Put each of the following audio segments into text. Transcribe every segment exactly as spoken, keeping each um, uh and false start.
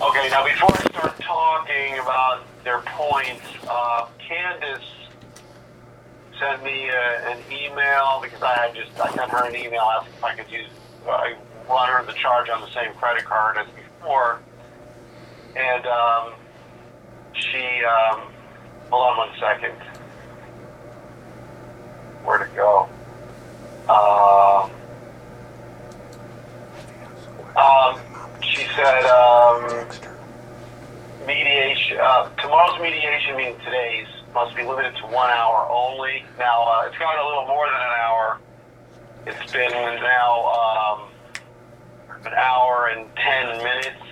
Okay, now before I start talking about their points, uh, Candace sent me uh, an email because I had just I sent her an email asking if I could use I run her the charge on the same credit card as before, and um, she um, hold on one second. Where'd it go? Uh, um, she said um, mediation. Uh, tomorrow's mediation, meaning today's, must be limited to one hour only. Now uh, it's gone a little more than an hour. It's been now um, an hour and ten minutes.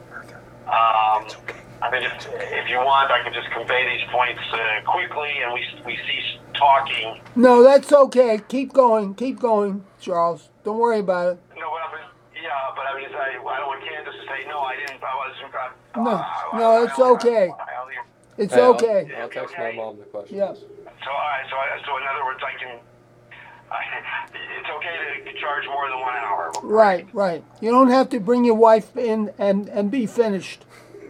Um, I mean, if, if you want, I can just convey these points uh, quickly, and we we cease talking. No, that's okay. Keep going. Keep going, Charles. Don't worry about it. No, but I mean, yeah, but I mean, I, I don't want Candace to say no. I didn't. I wasn't. Uh, No, uh, no, I, it's I, okay. I, I, It's Hey, I'll- okay. I'll, text my mom the questions. Yeah. So, all right. So, I, so in other words, I can. I, it's okay to charge more than one hour. Right, right. You don't have to bring your wife in and, and be finished.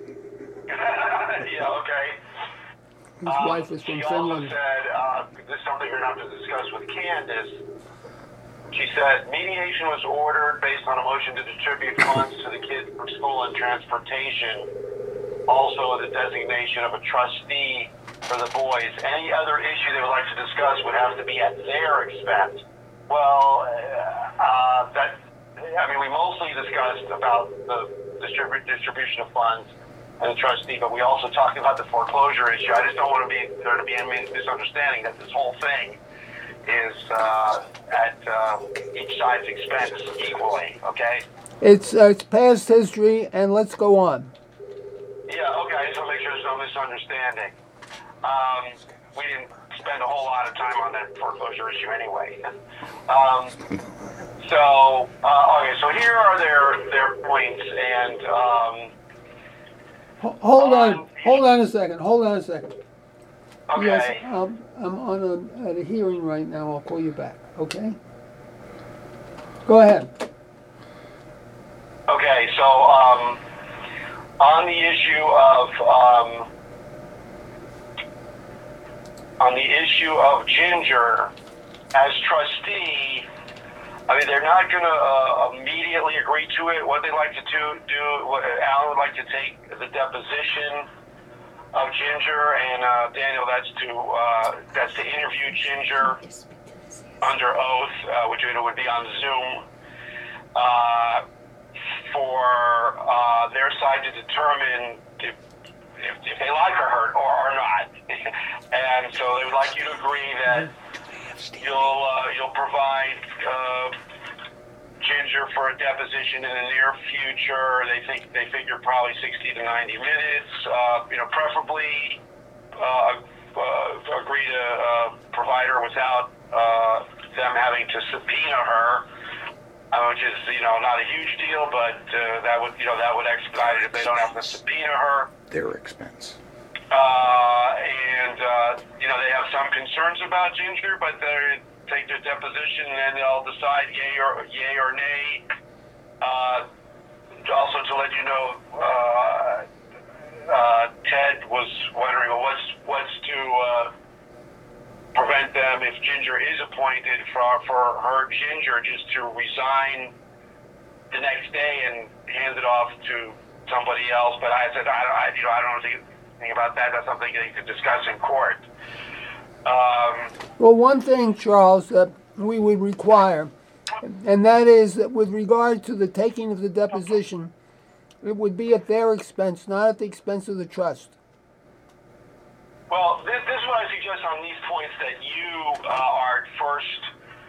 Yeah. Okay. His Um, wife is from she Finland. also said, uh, this is something you're going to have to discuss with Candace. She said, mediation was ordered based on a motion to distribute funds to the kids for school and transportation. Also, the designation of a trustee for the boys. Any other issue they would like to discuss would have to be at their expense. Well, uh, uh, that, I mean, we mostly discussed about the distribu- distribution of funds and the trustee, but we also talked about the foreclosure issue. I just don't want to be there to be any misunderstanding that this whole thing is uh, at uh, each side's expense equally. Okay. It's uh, it's past history, and let's go on. Yeah. Okay. I just want to make sure there's no misunderstanding. Um, we didn't spend a whole lot of time on that foreclosure issue anyway. Um, so uh, okay. So here are their their points and. Um, Ho- Hold on, hold on a second. Hold on a second. Okay. Yes, um, I'm on a, at a hearing right now. I'll call you back. Okay. Go ahead. Okay, so um, on the issue of um, on the issue of Ginger as trustee, I mean they're not going to uh, immediately agree to it. What they like to do, do what Alan would like to take the deposition of Ginger, and uh, Daniel, that's to uh, that's to interview Ginger under oath, uh, which it would be on Zoom. Uh, for uh, their side to determine if, if, if they like her or, or not. And so they would like you to agree that you'll uh, you'll provide uh, Ginger for a deposition in the near future. They think they figure probably sixty to ninety minutes. Uh, you know, preferably uh, uh, agree to uh, provide her without uh, them having to subpoena her. Uh, which is, you know, not a huge deal, but uh, that would, you know, that would expedite it if they don't have to subpoena her. Their expense. Uh, and, uh, you know, they have some concerns about Ginger, but they take their deposition and then they'll decide yay or yay or nay. Uh, also to let you know, uh, uh, Ted was wondering well, what's what's to uh, prevent them if Ginger is appointed for for her Ginger just to resign the next day and hand it off to somebody else. But I said I don't, I, you know, I don't know anything about that. That's something they could discuss in court. Um, Well, one thing, Charles, that we would require, and that is that with regard to the taking of the deposition, it would be at their expense, not at the expense of the trust. Well, this, this is what I suggest on these points that you uh, are first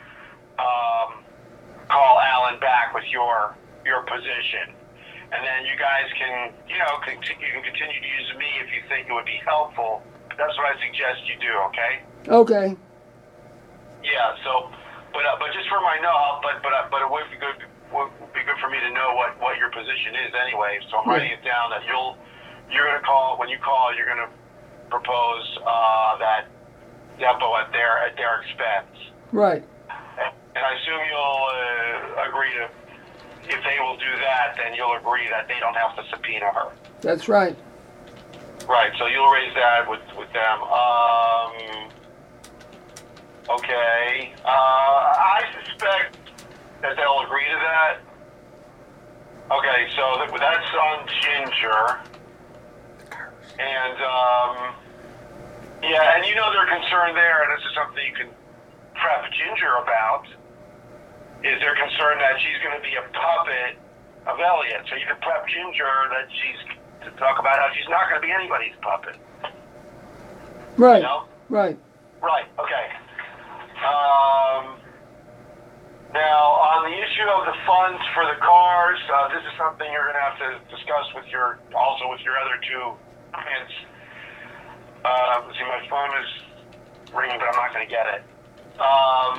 um, call Alan back with your your position, and then you guys can you know continue, you can continue to use me if you think it would be helpful. That's what I suggest you do. Okay. Okay. Yeah. So, but uh, but just for my note, but but uh, but it would be good would be good for me to know what, what your position is anyway. So I'm writing it down that you'll you're gonna call when you call you're gonna propose uh, that depot at their at their expense. Right. And I assume you'll uh, agree to, if they will do that, then you'll agree that they don't have to subpoena her. That's right. Right, so you'll raise that with, with them. Um, okay. Uh, I suspect that they'll agree to that. Okay, so that, that's on Ginger. And, um, yeah, and you know their concern there, and this is something you can prep Ginger about, is their concern that she's going to be a puppet of Elliot. So you can prep Ginger that she's to talk about how she's not going to be anybody's puppet. Right. You know? Right. Right. Okay. Um, now, on the issue of the funds for the cars, uh, this is something you're going to have to discuss with your, also with your other two clients. Uh, see, my phone is ringing, but I'm not going to get it. Um,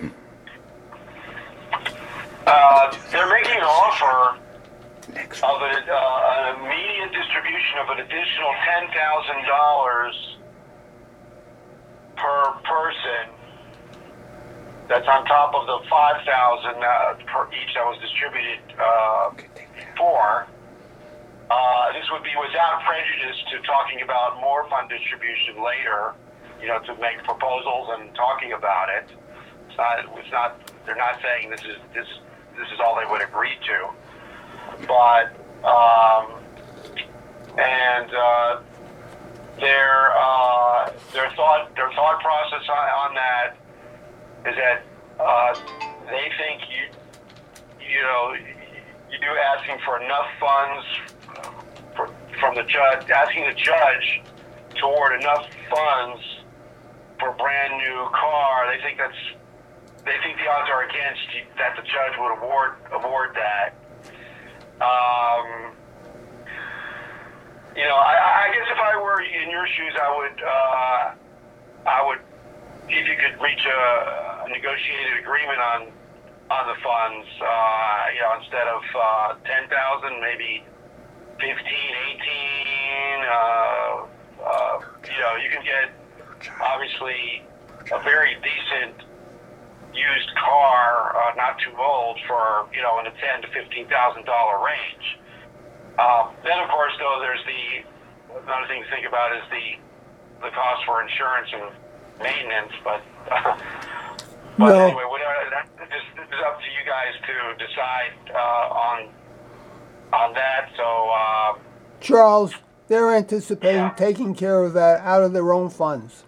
uh, they're making an offer of a, uh, an immediate distribution of an additional ten thousand dollars per person. That's on top of the five thousand dollars uh, per each that was distributed uh, for. Uh, this would be without prejudice to talking about more fund distribution later, you know, to make proposals and talking about it. It's not, it's not, they're not saying this is, this, this is all they would agree to. But, um, and, uh, their, uh, their thought, their thought process on, on that is that, uh, they think you, you know, you asking for enough funds for, from the judge, asking the judge to award enough funds for a brand new car. They think that's, they think the odds are against you, that the judge would award award that. Um, you know, I, I guess if I were in your shoes, I would, uh, I would see if you could reach a, a negotiated agreement on on the funds. Uh, you know, instead of uh, ten thousand, maybe fifteen, eighteen. Uh, uh, you know, you can get obviously a very decent used car, uh, not too old, for, you know, in the ten to fifteen thousand dollar range. Uh, then, of course, though, there's the another thing to think about is the the cost for insurance and maintenance. But uh, but No. anyway, whatever, that, this, this is up to you guys to decide uh, on on that. So, uh, Charles, they're anticipating Yeah. taking care of that out of their own funds.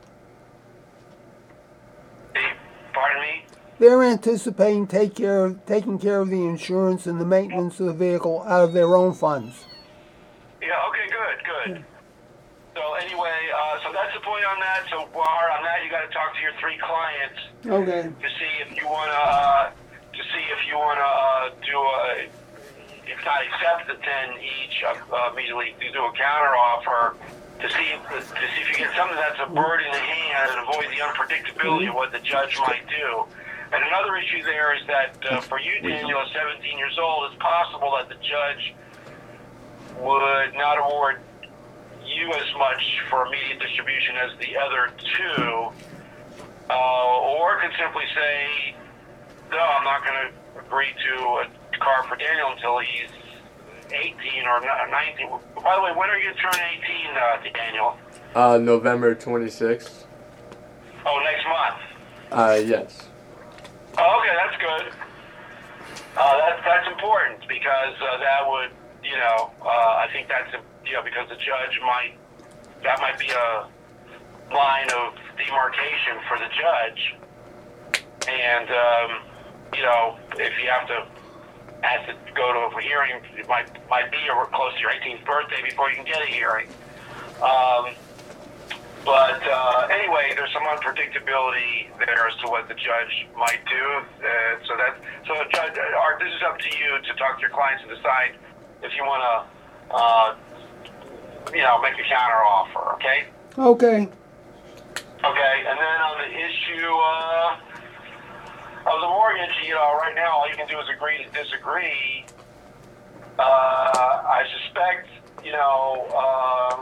pardon me. They're anticipating take care of, taking care of the insurance and the maintenance of the vehicle out of their own funds. Yeah. Okay. Good. Good. So anyway, uh, so that's the point on that. So Bar, on that, you got to talk to your three clients Okay. to see if you want to uh, to see if you want to uh, do a, if not accept the ten each, uh, immediately to do a counter offer to see if, to see if you get something that's a bird in the hand and avoid the unpredictability of what the judge might do. And another issue there is that uh, for you, Daniel, at seventeen years old, it's possible that the judge would not award you as much for immediate distribution as the other two, uh, or could simply say, no, I'm not going to agree to a car for Daniel until he's eighteen or nineteen. By the way, when are you going to turn eighteen, uh, Daniel? Uh, November twenty-sixth. Oh, next month. Uh, yes. Oh, okay, that's good. Uh, that's that's important because uh, that would, you know, uh, I think that's, a, you know, because the judge might, that might be a line of demarcation for the judge. And, um, you know, if you have to, have to go to a hearing, it might, might be close to your eighteenth birthday before you can get a hearing. Um, But uh, anyway, there's some unpredictability there as to what the judge might do. Uh, so that, so Judge, Art, this is up to you to talk to your clients and decide if you want to, uh, you know, make a counter offer. Okay. Okay. Okay. And then on the issue uh, of the mortgage, you know, right now all you can do is agree to disagree. Uh, I suspect, you know. Uh,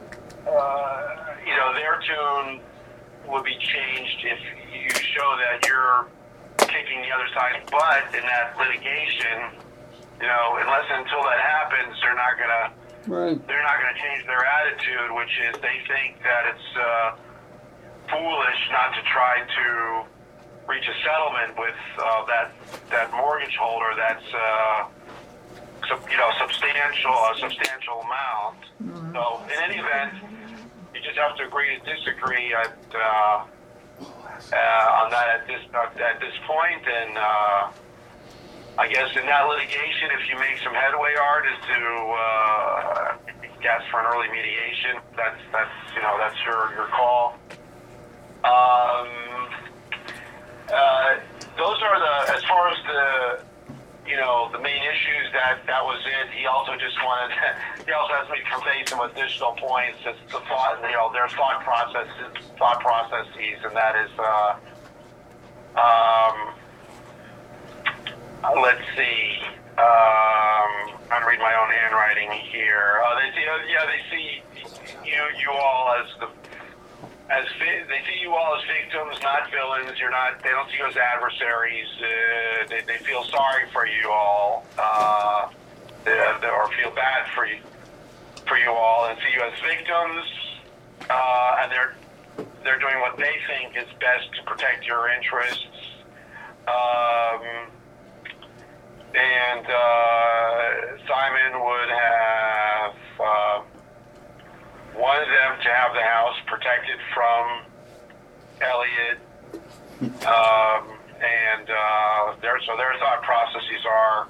Uh, you know, their tune will be changed if you show that you're kicking the other side's butt in that litigation. you know, unless until that happens, they're not gonna Right. they're not gonna change their attitude, which is they think that it's uh, foolish not to try to reach a settlement with uh, that that mortgage holder. That's uh, sub, you know substantial a substantial amount. Mm-hmm. So in any event, you just have to agree to disagree at, uh, uh, on that at this at this point, and uh, I guess in that litigation, if you make some headway, Art, is to uh, ask for an early mediation. That's that's you know that's your your call. Um, uh, those are the as far as the you know the main issues. That that was it. He also just wanted he also asked me to convey some additional points. Just the thought you know their thought processes thought processes, and that is uh, um. Uh, let's see. Um, I'm trying to read my own handwriting here. Uh, they see, uh, yeah, they see you, you all as the, as vi- they see you all as victims, not villains. You're not. They don't see you as adversaries. Uh, they, they feel sorry for you all, uh, they, they, or feel bad for you, for you all, and see you as victims. Uh, and they're they're doing what they think is best to protect your interests. Um, And uh, Simon would have uh, wanted them to have the house protected from Elliot, um, and uh, their so their thought processes are,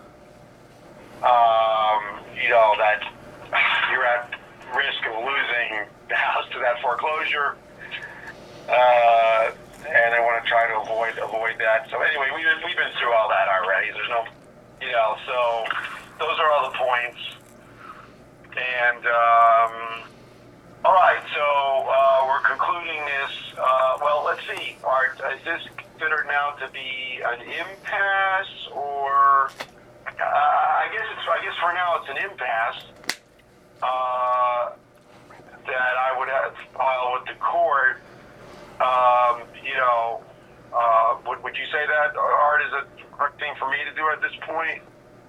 um, you know, that you're at risk of losing the house to that foreclosure, uh, and they want to try to avoid avoid that. So anyway, we've been, we've been through all that already. There's no You know, so those are all the points. And, um, all right, so uh, we're concluding this. Uh, well, let's see, Art, is this considered now to be an impasse, or uh, I guess it's, I guess for now it's an impasse uh, that I would have to file with the court. Um, you know, uh, would, would you say that, Art, is it correct thing for me to do at this point?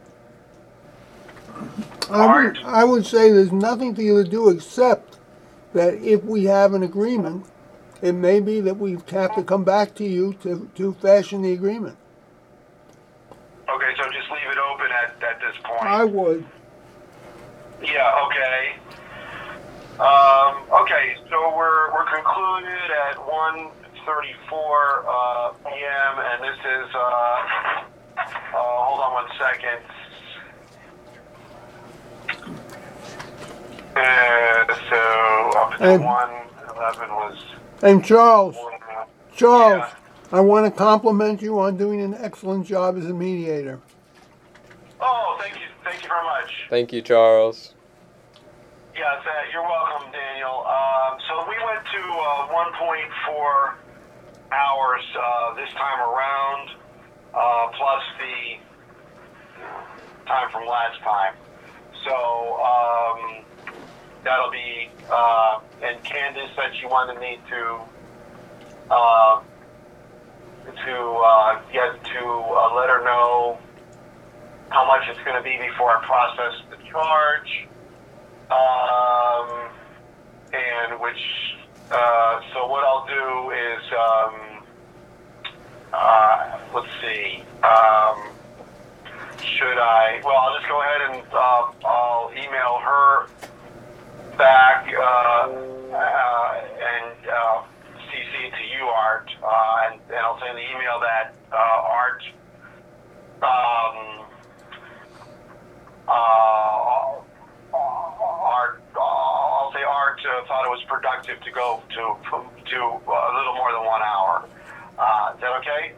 I would, I would say there's nothing for you to do except that if we have an agreement, it may be that we have to come back to you to, to fashion the agreement. Okay, so just leave it open at, at this point. I would. Yeah, okay. Um, okay, so we're we're concluded at one thirty-four uh, p m and this is uh, uh, hold on one second. Uh, so up to And- one eleven was. And Charles, Charles, Yeah. I want to compliment you on doing an excellent job as a mediator. Oh, thank you, thank you very much. Thank you, Charles. Yes, uh, you're welcome, Daniel. Um, so we went to uh, one point four hours uh, this time around, uh, plus the time from last time. So um, that'll be, uh, and Candace said she wanted me to uh, to uh, get to uh, let her know how much it's going to be before I process the charge. Um, and which, uh, so what I'll do is, um, uh, let's see, um, should I, well, I'll just go ahead and, uh, I'll email her back, uh, uh, and, uh, C C it to you, Art, uh, and, and I'll send the email that, uh, Art, um, uh, Art, uh, I'll say Art uh, thought it was productive to go to to uh, a little more than one hour. Uh, is that okay?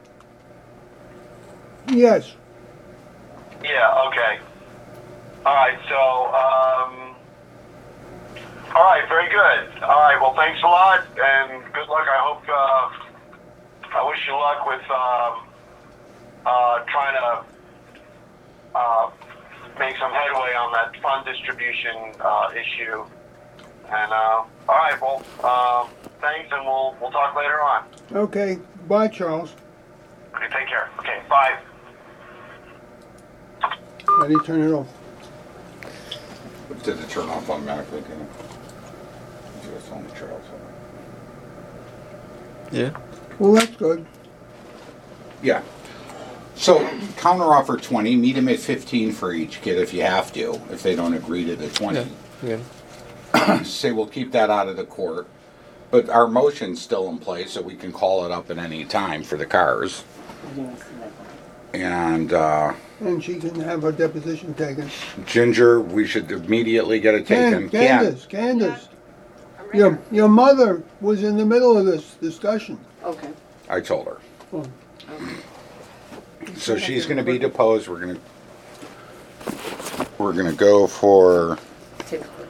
Yes. Yeah. Okay. All right. So, um, all right. Very good. All right. Well, thanks a lot, and good luck. I hope. Uh, I wish you luck with um, uh, trying to. Uh, make some headway on that fund distribution uh, issue. And uh, all right, well, um, thanks, and we'll we'll talk later on. Okay. Bye, Charles. Okay, take care. Okay, bye. Ready, turn it off. Did it turn off automatically? Didn't it? It's on the trail. So. Yeah. Well, that's good. Yeah. So counter offer twenty. Meet them at fifteen for each kid if you have to. If they don't agree to the twenty, Yeah. Yeah. say we'll keep that out of the court. But our motion's still in place, so we can call it up at any time for the cars. And uh, And she can have her deposition taken. Ginger, we should immediately get it taken. Can, Candace, Candace, your, your mother was in the middle of this discussion. Okay. I told her. Oh. So she's going to be deposed. We're going to we're going to go for Take